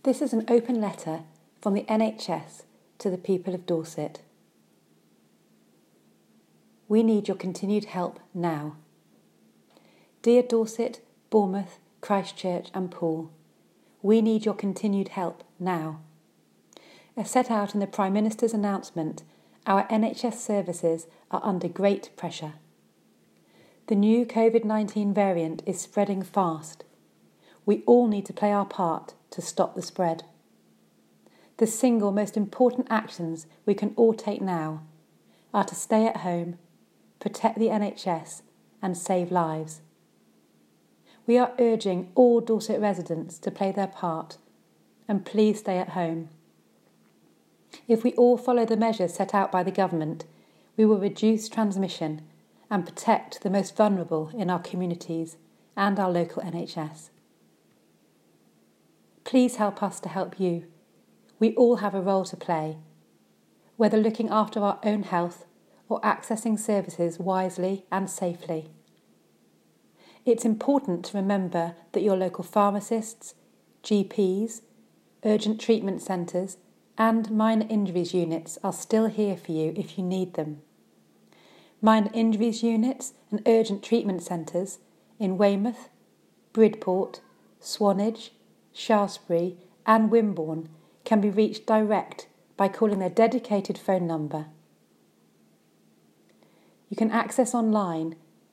This is an open letter from the NHS to the people of Dorset. We need your continued help now. Dear Dorset, Bournemouth, Christchurch and Poole, we need your continued help now. As set out in the Prime Minister's announcement, our NHS services are under great pressure. The new COVID-19 variant is spreading fast. We all need to play our part to stop the spread. The single most important actions we can all take now are to stay at home, protect the NHS and save lives. We are urging all Dorset residents to play their part and please stay at home. If we all follow the measures set out by the government, we will reduce transmission and protect the most vulnerable in our communities and our local NHS. Please help us to help you. We all have a role to play, whether looking after our own health or accessing services wisely and safely. It's important to remember that your local pharmacists, GPs, urgent treatment centres and minor injuries units are still here for you if you need them. Minor injuries units and urgent treatment centres in Weymouth, Bridport, Swanage, Shaftesbury and Wimborne can be reached direct by calling their dedicated phone number. You can access online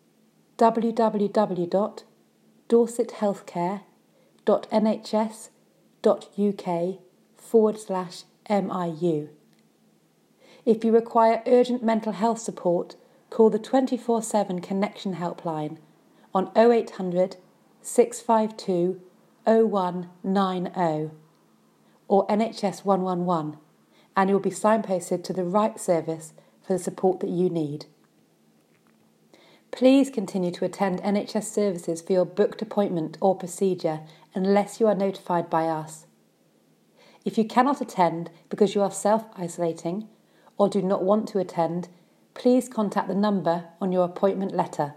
www.dorsethealthcare.nhs.uk/MIU. If you require urgent mental health support, call the 24/7 Connection helpline on 0800 652 0190 or NHS 111 and you will be signposted to the right service for the support that you need. Please continue to attend NHS services for your booked appointment or procedure unless you are notified by us. If you cannot attend because you are self-isolating or do not want to attend, please contact the number on your appointment letter.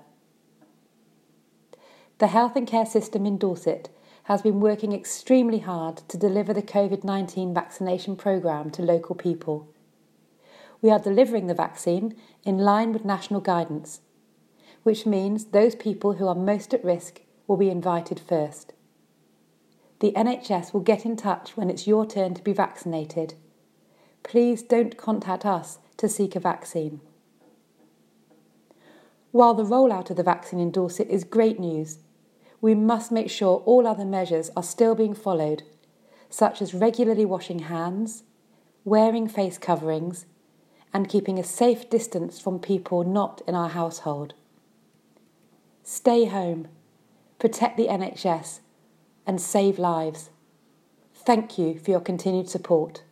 The health and care system in Dorset has been working extremely hard to deliver the COVID-19 vaccination programme to local people. We are delivering the vaccine in line with national guidance, which means those people who are most at risk will be invited first. The NHS will get in touch when it's your turn to be vaccinated. Please don't contact us to seek a vaccine. While the rollout of the vaccine in Dorset is great news, we must make sure all other measures are still being followed, such as regularly washing hands, wearing face coverings, and keeping a safe distance from people not in our household. Stay home, protect the NHS, and save lives. Thank you for your continued support.